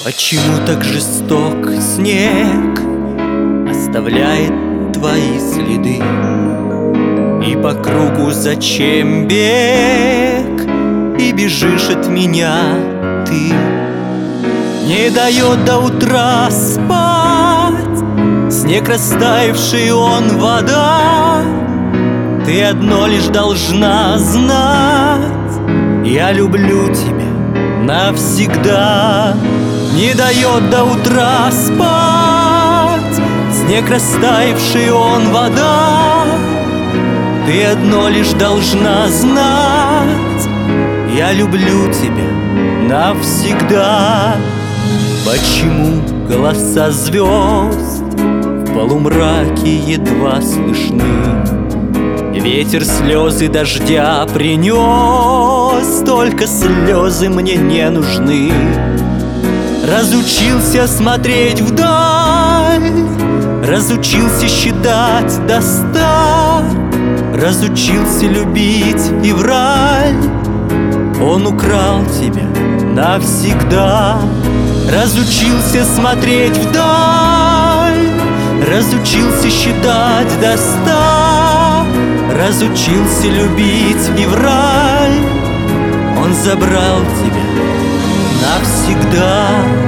Почему так жесток снег оставляет твои следы? И по кругу зачем бег? И бежишь от меня ты. Не дает до утра спать снег растаявший, он вода. Ты одно лишь должна знать: я люблю тебя навсегда. Не дает до утра спать снег растаявший, он вода. Ты одно лишь должна знать: я люблю тебя навсегда. Почему голоса звезд в полумраке едва слышны? Ветер слезы дождя принес, только слезы мне не нужны. Разучился смотреть вдаль, разучился считать до 100, разучился любить и враль. Он украл тебя навсегда. Разучился смотреть вдаль, разучился считать до 100, разучился любить и враль. Он забрал тебя навсегда.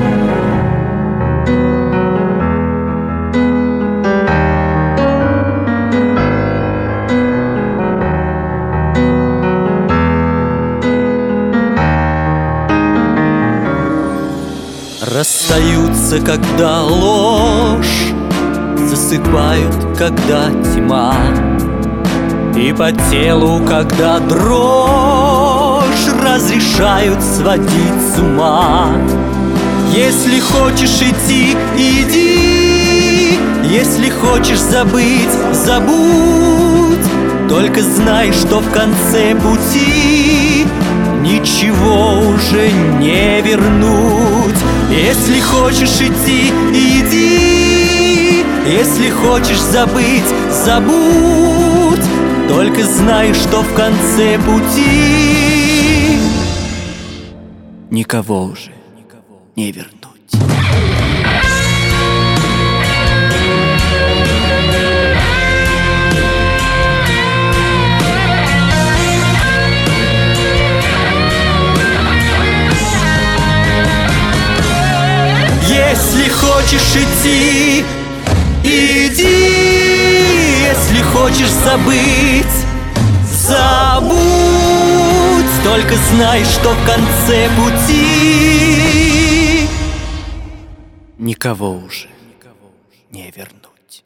Расстаются, когда ложь, засыпают, когда тьма, и по телу, когда дрожь, разрешают сводить с ума. Если хочешь идти, иди, если хочешь забыть, забудь. Только знай, что в конце пути ничего уже не вернуть. Если хочешь идти, иди, если хочешь забыть, забудь. Только знай, что в конце пути никого уже не вернуть. Если хочешь идти, иди, если хочешь забыть, забудь. Только знай, что в конце пути никого уже не вернуть.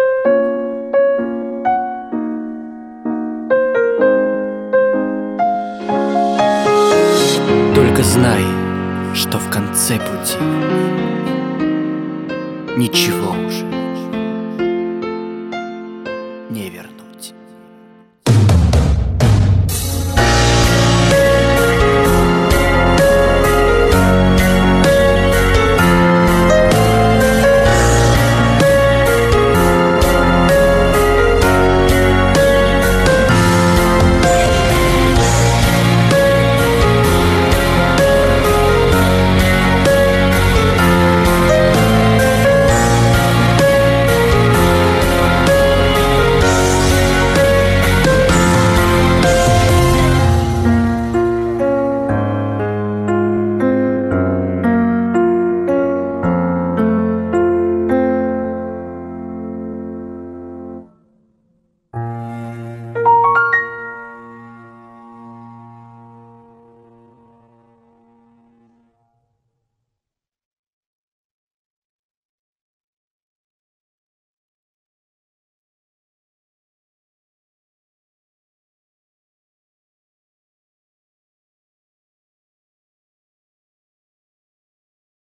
Только знай, что в конце пути ничего уже